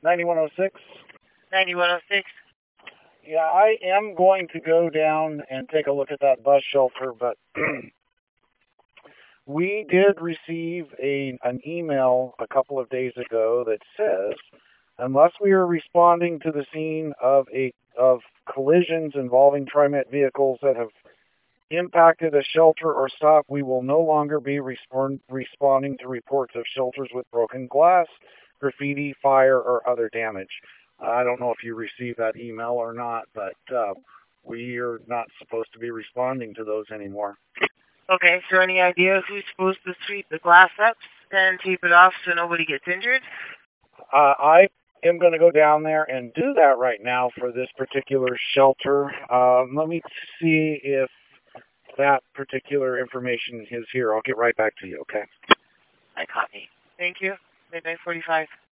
9106. 9106. Yeah, I am going to go down and take a look at that bus shelter, but we did receive an email a couple of days ago that says, unless we are responding to the scene of collisions involving TriMet vehicles that have impacted a shelter or stop, we will no longer be responding to reports of shelters with broken glass, graffiti, fire, or other damage. I don't know if you received that email or not, but we are not supposed to be responding to those anymore. Okay, so any idea who's supposed to sweep the glass up and tape it off so nobody gets injured? I am going to go down there and do that right now for this particular shelter. Let me see if that particular information is here. I'll get right back to you, okay? I copy. Thank you. Midnight 45.